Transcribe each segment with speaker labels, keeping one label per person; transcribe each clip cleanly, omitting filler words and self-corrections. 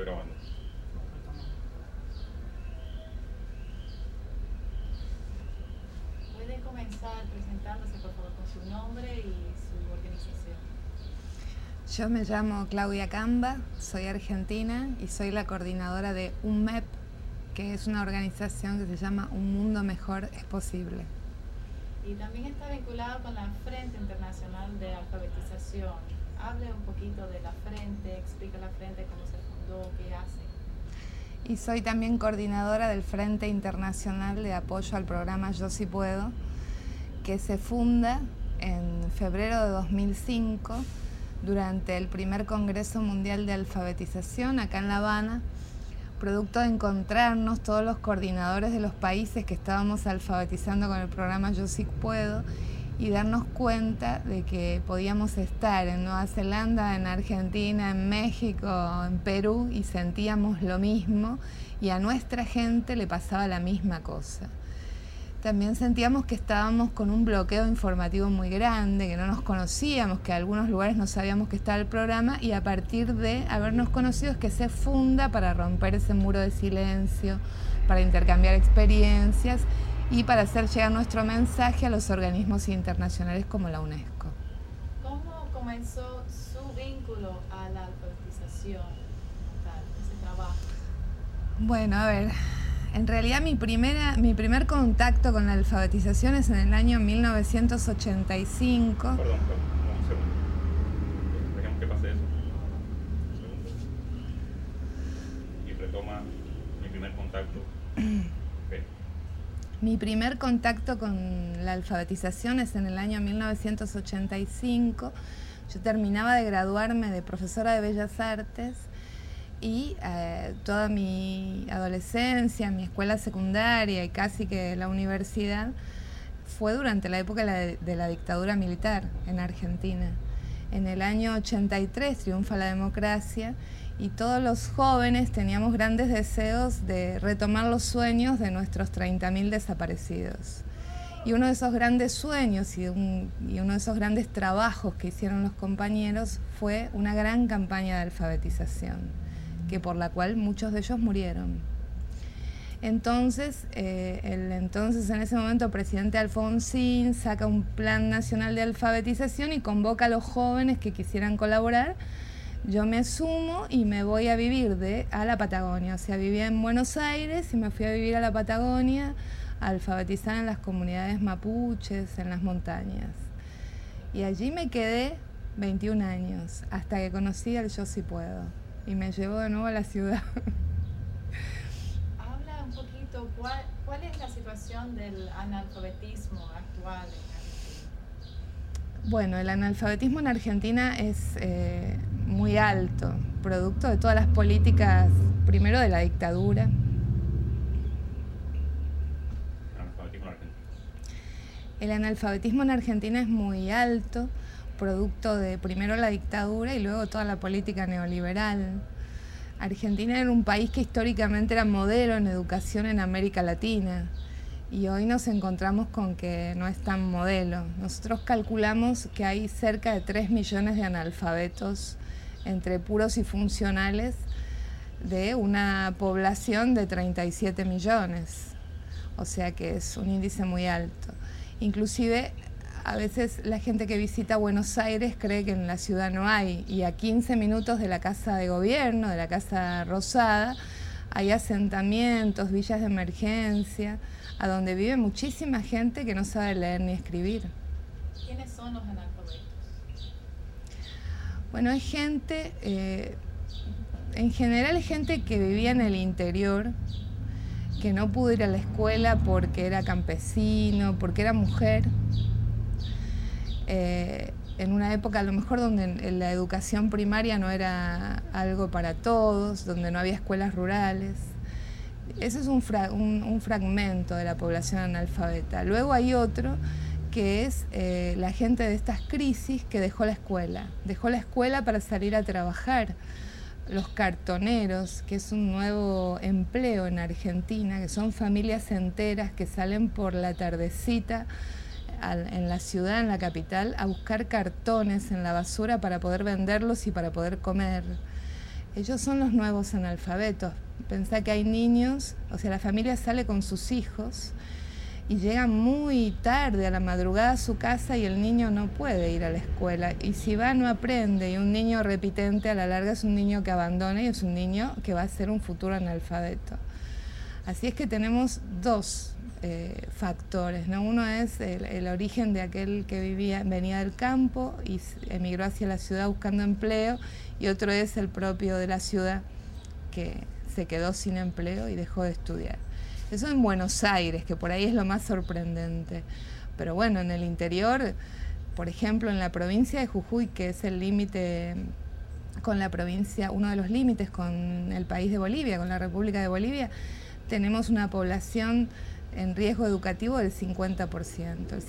Speaker 1: grabando.
Speaker 2: Puede comenzar presentándose, por favor, con su nombre y su organización.
Speaker 3: Yo me llamo Claudia Camba, soy argentina y soy la coordinadora de UNMEP, que es una organización que se llama Un Mundo Mejor es Posible.
Speaker 2: Y también está vinculado con la Frente Internacional de Alfabetización. Hable un poquito de la Frente, explica la Frente, cómo se fundó, qué hace.
Speaker 3: Y soy también coordinadora del Frente Internacional de Apoyo al Programa Yo Sí Puedo, que se funda en febrero de 2005 durante el primer Congreso Mundial de Alfabetización acá en La Habana, producto de encontrarnos todos los coordinadores de los países que estábamos alfabetizando con el programa Yo Sí Puedo y darnos cuenta de que podíamos estar en Nueva Zelanda, en Argentina, en México, en Perú y sentíamos lo mismo y a nuestra gente le pasaba la misma cosa. También sentíamos que estábamos con un bloqueo informativo muy grande, que no nos conocíamos, que en algunos lugares no sabíamos que estaba el programa y a partir de habernos conocido es que se funda para romper ese muro de silencio, para intercambiar experiencias y para hacer llegar nuestro mensaje a los organismos internacionales como la UNESCO.
Speaker 2: ¿Cómo comenzó su vínculo a la alfabetización, ese trabajo?
Speaker 3: Bueno, a ver, en realidad mi primer contacto con la alfabetización es en el año 1985.
Speaker 1: Perdón, un segundo. Dejemos que pase eso. Un segundo. Y retoma mi primer contacto. Okay.
Speaker 3: Mi primer contacto con la alfabetización es en el año 1985. Yo terminaba de graduarme de profesora de Bellas Artes y toda mi adolescencia, mi escuela secundaria y casi que la universidad fue durante la época de la dictadura militar en Argentina. En el año 83 triunfa la democracia y todos los jóvenes teníamos grandes deseos de retomar los sueños de nuestros 30.000 desaparecidos. Y uno de esos grandes sueños y uno de esos grandes trabajos que hicieron los compañeros fue una gran campaña de alfabetización, por la cual muchos de ellos murieron. Entonces, en ese momento presidente Alfonsín saca un plan nacional de alfabetización y convoca a los jóvenes que quisieran colaborar. Yo me sumo y me voy a vivir a la Patagonia. O sea, vivía en Buenos Aires y me fui a vivir a la Patagonia, a alfabetizar en las comunidades mapuches, en las montañas. Y allí me quedé 21 años, hasta que conocí al Yo Sí Puedo. Y me llevó de nuevo a la ciudad.
Speaker 2: Habla un poquito, ¿cuál es la situación del analfabetismo actual en Argentina?
Speaker 3: Bueno, el analfabetismo en Argentina es muy alto, producto de todas las políticas, primero de la dictadura. El analfabetismo en Argentina es muy alto, producto de primero la dictadura y luego toda la política neoliberal. Argentina era un país que históricamente era modelo en educación en América Latina y hoy nos encontramos con que no es tan modelo. Nosotros calculamos que hay cerca de 3 millones de analfabetos entre puros y funcionales de una población de 37 millones, o sea que es un índice muy alto. Inclusive a veces la gente que visita Buenos Aires cree que en la ciudad no hay, y a 15 minutos de la Casa de Gobierno, de la Casa Rosada, hay asentamientos, villas de emergencia, a donde vive muchísima gente que no sabe leer ni escribir.
Speaker 2: ¿Quiénes son los analfabetos?
Speaker 3: Bueno, hay gente, en general es gente que vivía en el interior, que no pudo ir a la escuela porque era campesino, porque era mujer. En una época a lo mejor donde la educación primaria no era algo para todos, donde no había escuelas rurales. Eso es un fragmento de la población analfabeta. Luego hay otro que es la gente de estas crisis que dejó la escuela para salir a trabajar. Los cartoneros, que es un nuevo empleo en Argentina, que son familias enteras que salen por la tardecita en la ciudad, en la capital, a buscar cartones en la basura para poder venderlos y para poder comer. Ellos son los nuevos analfabetos. Pensá que hay niños, o sea, la familia sale con sus hijos y llega muy tarde a la madrugada a su casa y el niño no puede ir a la escuela. Y si va, no aprende. Y un niño repitente a la larga es un niño que abandona y es un niño que va a ser un futuro analfabeto. Así es que tenemos dos factores, ¿no? Uno es el origen de aquel que venía del campo y emigró hacia la ciudad buscando empleo, y otro es el propio de la ciudad que se quedó sin empleo y dejó de estudiar. Eso en Buenos Aires, que por ahí es lo más sorprendente. Pero bueno, en el interior, por ejemplo, en la provincia de Jujuy, que es el límite con la provincia, uno de los límites con el país de Bolivia, con la República de Bolivia, tenemos una población en riesgo educativo del 50%. El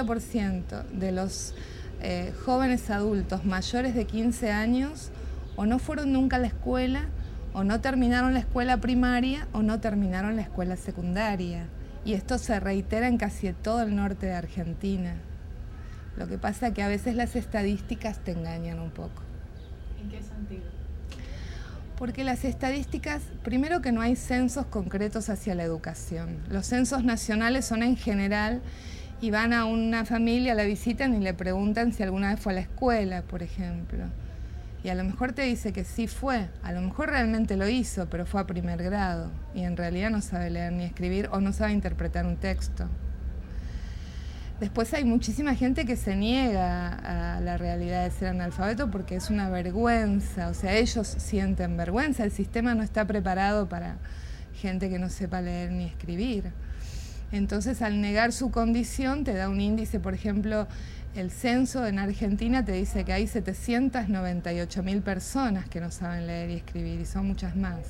Speaker 3: 50% de los jóvenes adultos mayores de 15 años o no fueron nunca a la escuela, o no terminaron la escuela primaria, o no terminaron la escuela secundaria. Y esto se reitera en casi todo el norte de Argentina. Lo que pasa es que a veces las estadísticas te engañan un poco.
Speaker 2: ¿En qué sentido?
Speaker 3: Porque las estadísticas, primero que no hay censos concretos hacia la educación. Los censos nacionales son en general y van a una familia, la visitan y le preguntan si alguna vez fue a la escuela, por ejemplo. Y a lo mejor te dice que sí fue, a lo mejor realmente lo hizo, pero fue a primer grado y en realidad no sabe leer ni escribir o no sabe interpretar un texto. Después hay muchísima gente que se niega a la realidad de ser analfabeto porque es una vergüenza, o sea, ellos sienten vergüenza, el sistema no está preparado para gente que no sepa leer ni escribir. Entonces, al negar su condición, te da un índice, por ejemplo, el censo en Argentina te dice que hay 798.000 personas que no saben leer y escribir, y son muchas más.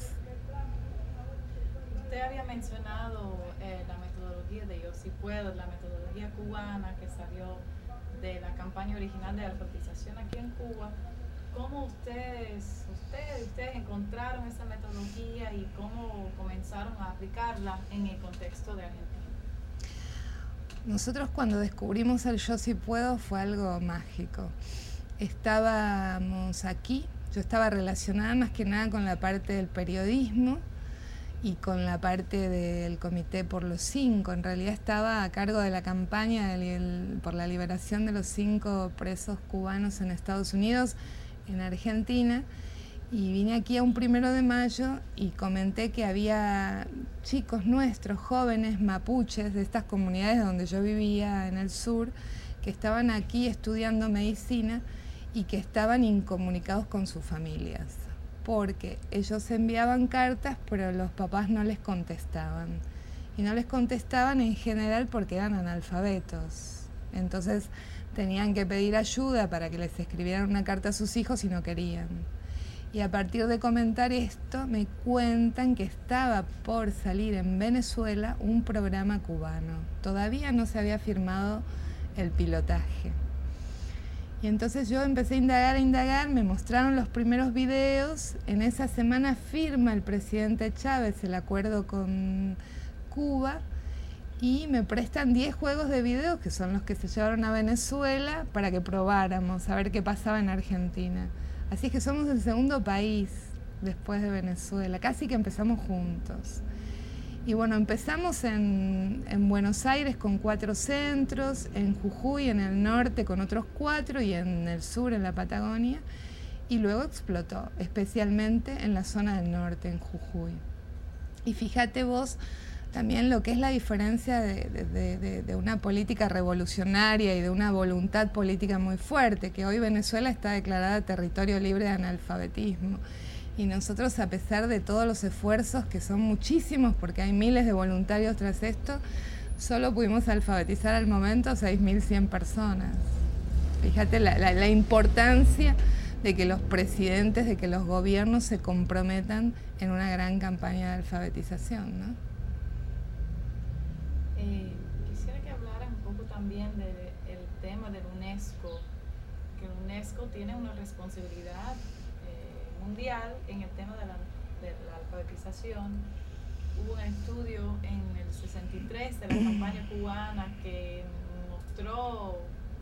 Speaker 2: Usted había mencionado la metodología de Yo Sí Puedo, la metodología cubana que salió de la campaña original de alfabetización aquí en Cuba. ¿Cómo ustedes encontraron esa metodología y cómo comenzaron a aplicarla en el contexto de Argentina?
Speaker 3: Nosotros cuando descubrimos el Yo Sí Puedo fue algo mágico. Estábamos aquí, yo estaba relacionada más que nada con la parte del periodismo y con la parte del Comité por los 5. En realidad estaba a cargo de la campaña por la liberación de los 5 presos cubanos en Estados Unidos, en Argentina, y vine aquí a un 1 de mayo y comenté que había chicos nuestros, jóvenes mapuches de estas comunidades donde yo vivía en el sur, que estaban aquí estudiando medicina y que estaban incomunicados con sus familias, porque ellos enviaban cartas, pero los papás no les contestaban. Y no les contestaban en general porque eran analfabetos. Entonces tenían que pedir ayuda para que les escribieran una carta a sus hijos y no querían. Y a partir de comentar esto, me cuentan que estaba por salir en Venezuela un programa cubano. Todavía no se había firmado el pilotaje. Y entonces yo empecé a indagar, me mostraron los primeros videos. En esa semana firma el presidente Chávez el acuerdo con Cuba y me prestan 10 juegos de video, que son los que se llevaron a Venezuela, para que probáramos a ver qué pasaba en Argentina. Así es que somos el segundo país después de Venezuela, casi que empezamos juntos. Y bueno, empezamos en Buenos Aires con 4 centros, en Jujuy, en el norte con otros 4 y en el sur, en la Patagonia. Y luego explotó, especialmente en la zona del norte, en Jujuy. Y fíjate vos también lo que es la diferencia de una política revolucionaria y de una voluntad política muy fuerte, que hoy Venezuela está declarada territorio libre de analfabetismo. Y nosotros, a pesar de todos los esfuerzos, que son muchísimos, porque hay miles de voluntarios tras esto, solo pudimos alfabetizar al momento 6.100 personas. Fíjate la importancia de que los presidentes, de que los gobiernos se comprometan en una gran campaña de alfabetización, ¿no?
Speaker 2: Quisiera que hablaras un poco también del tema del UNESCO, que UNESCO tiene una responsabilidad mundial en el tema de la alfabetización. Hubo un estudio en el 63 de la campaña cubana que mostró,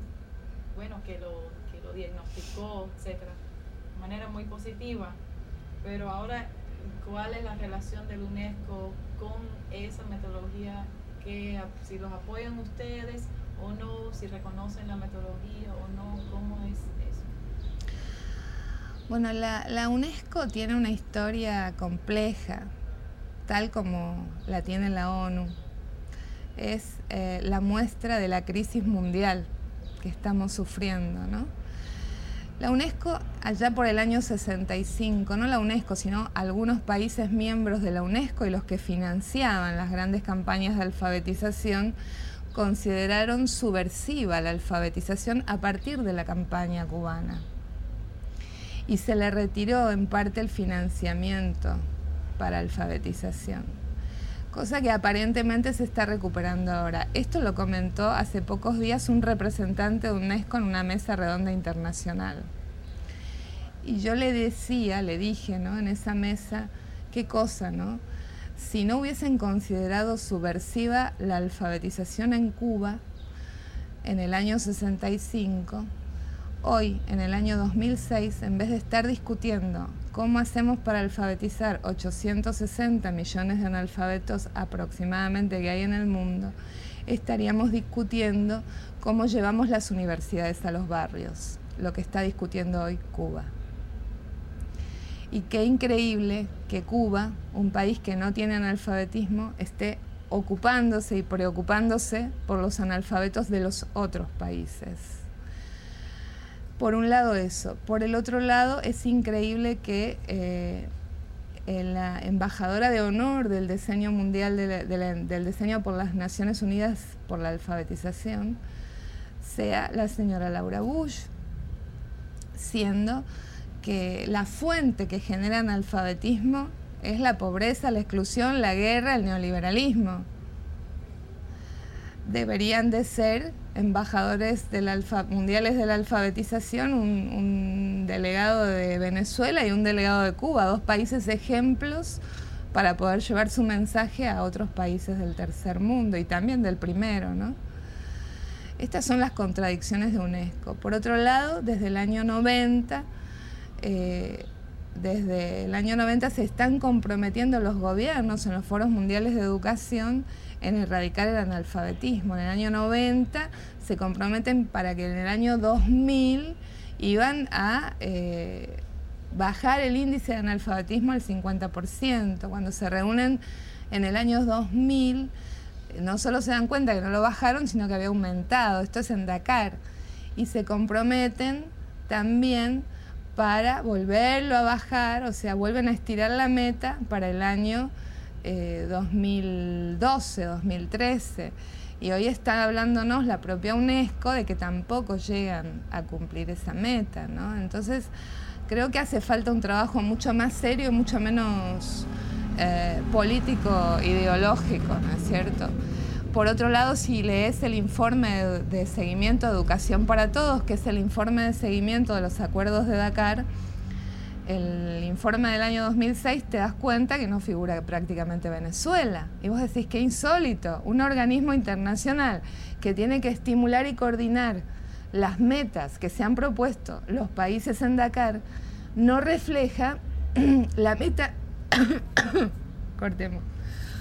Speaker 2: bueno, que lo diagnosticó, etcétera, de manera muy positiva. pero ahora, ¿cuál es la relación del UNESCO con esa metodología? Si los apoyan ustedes o no, si reconocen la metodología o no, ¿cómo es eso?
Speaker 3: Bueno, la UNESCO tiene una historia compleja, tal como la tiene la ONU. Es la muestra de la crisis mundial que estamos sufriendo, ¿no? La UNESCO, allá por el año 65, no la UNESCO, sino algunos países miembros de la UNESCO y los que financiaban las grandes campañas de alfabetización, consideraron subversiva la alfabetización a partir de la campaña cubana. Y se le retiró en parte el financiamiento para alfabetización, cosa que aparentemente se está recuperando ahora. Esto lo comentó hace pocos días un representante de UNESCO en una mesa redonda internacional. Y yo le dije, ¿no?, en esa mesa, qué cosa, ¿no? Si no hubiesen considerado subversiva la alfabetización en Cuba en el año 65, hoy, en el año 2006, en vez de estar discutiendo cómo hacemos para alfabetizar 860 millones de analfabetos aproximadamente que hay en el mundo, estaríamos discutiendo cómo llevamos las universidades a los barrios, lo que está discutiendo hoy Cuba. Y qué increíble que Cuba, un país que no tiene analfabetismo, esté ocupándose y preocupándose por los analfabetos de los otros países. Por un lado eso. Por el otro lado, es increíble que la embajadora de honor del diseño mundial, del diseño por las Naciones Unidas por la alfabetización, sea la señora Laura Bush, siendo que la fuente que genera analfabetismo es la pobreza, la exclusión, la guerra, el neoliberalismo. Deberían de ser embajadores mundiales de la alfabetización un delegado de Venezuela y un delegado de Cuba, dos países ejemplos para poder llevar su mensaje a otros países del tercer mundo y también del primero, ¿no? Estas son las contradicciones de UNESCO. Por otro lado, desde el año 90 se están comprometiendo los gobiernos en los foros mundiales de educación en erradicar el analfabetismo. En el año 90 se comprometen para que en el año 2000 iban a bajar el índice de analfabetismo al 50%. Cuando se reúnen en el año 2000, no solo se dan cuenta que no lo bajaron, sino que había aumentado. Esto es en Dakar. Y se comprometen también para volverlo a bajar, o sea, vuelven a estirar la meta para el año 2012, 2013. Y hoy está hablándonos la propia UNESCO de que tampoco llegan a cumplir esa meta, ¿no? Entonces, creo que hace falta un trabajo mucho más serio y mucho menos político, ideológico, ¿no es cierto? Por otro lado, si lees el informe de seguimiento de Educación para Todos, que es el informe de seguimiento de los acuerdos de Dakar, el informe del año 2006, te das cuenta que no figura prácticamente Venezuela. Y vos decís, qué insólito, un organismo internacional que tiene que estimular y coordinar las metas que se han propuesto los países en Dakar, no refleja la meta... Cortemos.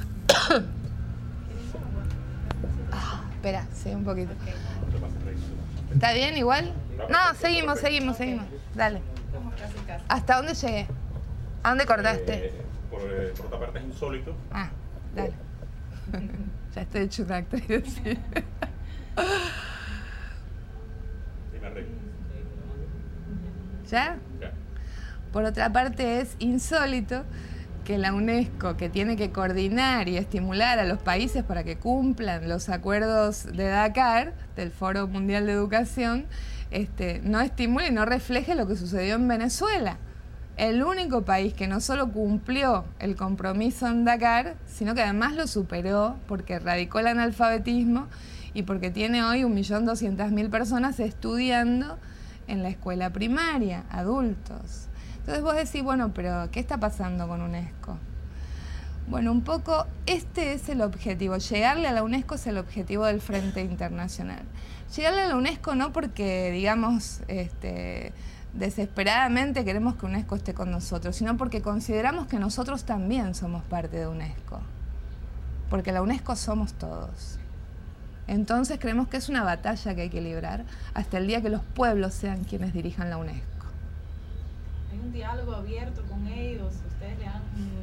Speaker 3: Espera, sí, un poquito. ¿Está bien igual? No, seguimos. Dale. ¿Hasta dónde llegué? ¿A dónde cortaste?
Speaker 1: Por otra parte es insólito.
Speaker 3: Ah, dale. Ya estoy hecho una actriz, sí.
Speaker 1: Y me arreglo.
Speaker 3: ¿Ya?
Speaker 1: Ya.
Speaker 3: Por otra parte es insólito que la UNESCO, que tiene que coordinar y estimular a los países para que cumplan los acuerdos de Dakar, del Foro Mundial de Educación, no estimule y no refleje lo que sucedió en Venezuela. El único país que no solo cumplió el compromiso en Dakar, sino que además lo superó porque erradicó el analfabetismo y porque tiene hoy 1.200.000 personas estudiando en la escuela primaria, adultos. Entonces vos decís, bueno, pero ¿qué está pasando con UNESCO? Bueno, un poco este es el objetivo. Llegarle a la UNESCO es el objetivo del Frente Internacional. Llegarle a la UNESCO no porque, digamos, desesperadamente queremos que UNESCO esté con nosotros, sino porque consideramos que nosotros también somos parte de UNESCO, porque la UNESCO somos todos. Entonces creemos que es una batalla que hay que librar hasta el día que los pueblos sean quienes dirijan la UNESCO.
Speaker 2: Hay un diálogo abierto con ellos, ustedes le han,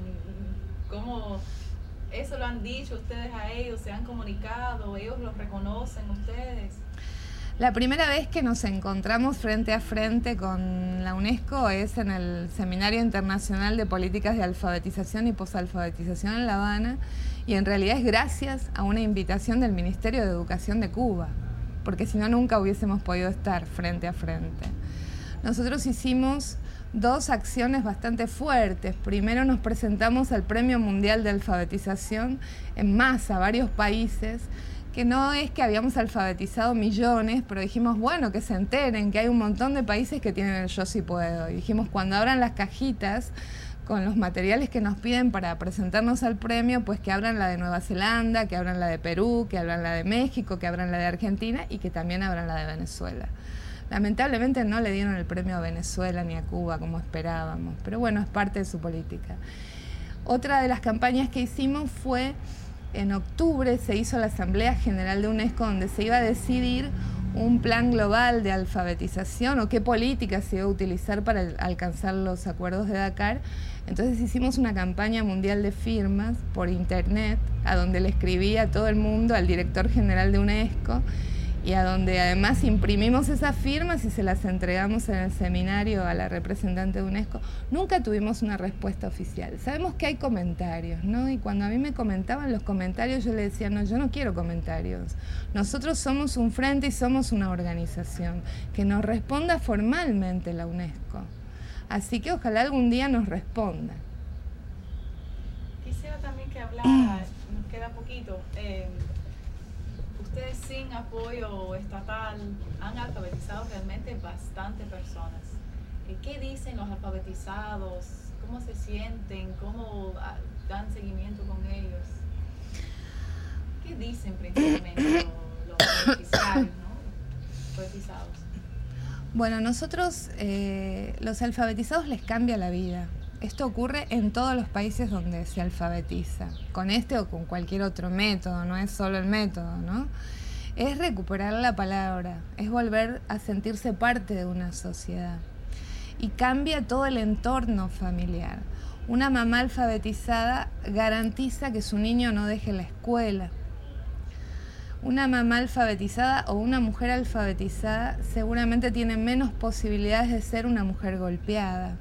Speaker 2: ¿cómo eso lo han dicho ustedes a ellos? ¿Se han comunicado? ¿Ellos los reconocen ustedes?
Speaker 3: La primera vez que nos encontramos frente a frente con la UNESCO es en el Seminario Internacional de Políticas de Alfabetización y Posalfabetización en La Habana, y en realidad es gracias a una invitación del Ministerio de Educación de Cuba, porque si no nunca hubiésemos podido estar frente a frente. Nosotros hicimos 2 acciones bastante fuertes. Primero nos presentamos al Premio Mundial de Alfabetización en masa, varios países, que no es que habíamos alfabetizado millones, pero dijimos, bueno, que se enteren, que hay un montón de países que tienen el Yo Sí Puedo. Y dijimos, cuando abran las cajitas con los materiales que nos piden para presentarnos al premio, pues que abran la de Nueva Zelanda, que abran la de Perú, que abran la de México, que abran la de Argentina y que también abran la de Venezuela. Lamentablemente no le dieron el premio a Venezuela ni a Cuba como esperábamos, pero bueno, es parte de su política. Otra de las campañas que hicimos fue, en octubre se hizo la Asamblea General de UNESCO, donde se iba a decidir un plan global de alfabetización o qué política se iba a utilizar para alcanzar los acuerdos de Dakar. Entonces hicimos una campaña mundial de firmas por internet, a donde le escribí a todo el mundo, al director general de UNESCO, y a donde además imprimimos esas firmas y se las entregamos en el seminario a la representante de UNESCO. Nunca tuvimos una respuesta oficial. Sabemos que hay comentarios, ¿no? Y cuando a mí me comentaban los comentarios, yo le decía, no, yo no quiero comentarios. Nosotros somos un frente y somos una organización. Que nos responda formalmente la UNESCO. Así que ojalá algún día nos responda.
Speaker 2: Quisiera también que hablara, nos queda poquito, ustedes sin apoyo estatal han alfabetizado realmente bastante personas. ¿Qué dicen los alfabetizados? ¿Cómo se sienten? ¿Cómo dan seguimiento con ellos? ¿Qué dicen principalmente los beneficiarios, ¿no? Alfabetizados.
Speaker 3: Bueno, nosotros, los alfabetizados les cambia la vida. Esto ocurre en todos los países donde se alfabetiza, con este o con cualquier otro método, no es solo el método, ¿no? Es recuperar la palabra, es volver a sentirse parte de una sociedad. Y cambia todo el entorno familiar. Una mamá alfabetizada garantiza que su niño no deje la escuela. Una mamá alfabetizada o una mujer alfabetizada seguramente tiene menos posibilidades de ser una mujer golpeada.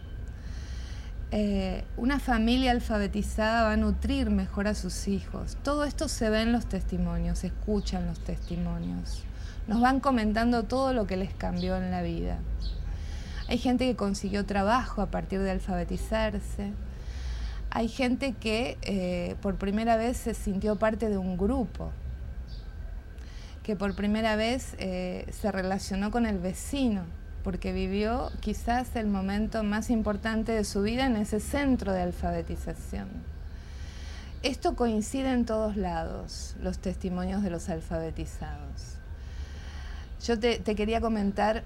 Speaker 3: Una familia alfabetizada va a nutrir mejor a sus hijos. Todo esto se ve en los testimonios, se escuchan los testimonios. Nos van comentando todo lo que les cambió en la vida. Hay gente que consiguió trabajo a partir de alfabetizarse. Hay gente que por primera vez se sintió parte de un grupo, que por primera vez se relacionó con el vecino, porque vivió quizás el momento más importante de su vida en ese centro de alfabetización. Esto coincide en todos lados, los testimonios de los alfabetizados. Yo te quería comentar,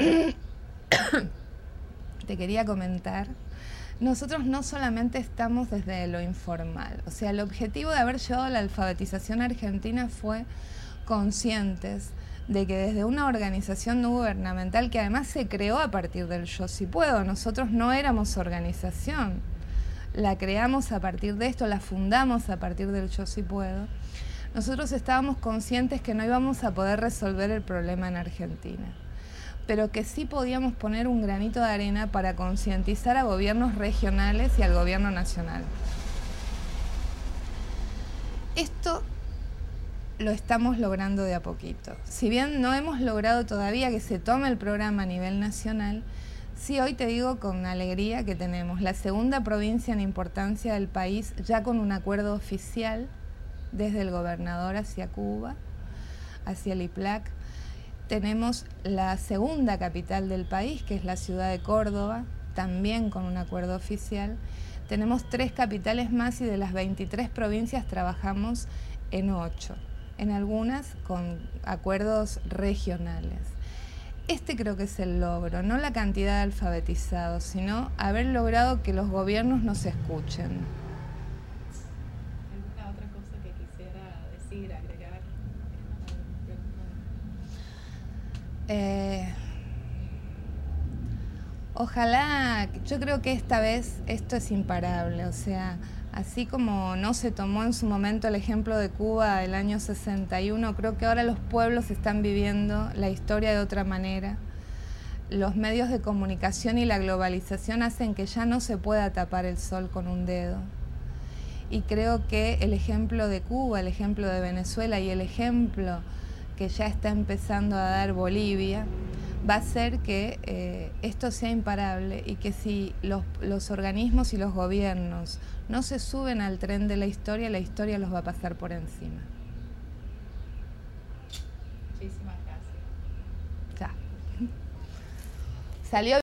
Speaker 3: nosotros no solamente estamos desde lo informal, o sea, el objetivo de haber llevado la alfabetización argentina fue conscientes de que desde una organización no gubernamental que además se creó a partir del Yo Sí Puedo, nosotros no éramos organización, la creamos a partir de esto, la fundamos a partir del Yo Sí Puedo, nosotros estábamos conscientes que no íbamos a poder resolver el problema en Argentina, pero que sí podíamos poner un granito de arena para concientizar a gobiernos regionales y al gobierno nacional. Esto lo estamos logrando de a poquito. Si bien no hemos logrado todavía que se tome el programa a nivel nacional, sí hoy te digo con alegría que tenemos la segunda provincia en importancia del país, ya con un acuerdo oficial desde el gobernador hacia Cuba, hacia el IPLAC. Tenemos la segunda capital del país, que es la ciudad de Córdoba, también con un acuerdo oficial. Tenemos 3 capitales más y de las 23 provincias trabajamos en 8. En algunas con acuerdos regionales. Este creo que es el logro, no la cantidad de alfabetizados, sino haber logrado que los gobiernos nos escuchen.
Speaker 2: ¿Alguna otra cosa que quisiera decir, agregar?
Speaker 3: Ojalá, yo creo que esta vez esto es imparable, o sea, así como no se tomó en su momento el ejemplo de Cuba el año 61, creo que ahora los pueblos están viviendo la historia de otra manera. Los medios de comunicación y la globalización hacen que ya no se pueda tapar el sol con un dedo. Y creo que el ejemplo de Cuba, el ejemplo de Venezuela y el ejemplo que ya está empezando a dar Bolivia, va a hacer que esto sea imparable y que si los organismos y los gobiernos no se suben al tren de la historia los va a pasar por encima.
Speaker 2: Muchísimas gracias.
Speaker 3: Ya. Salió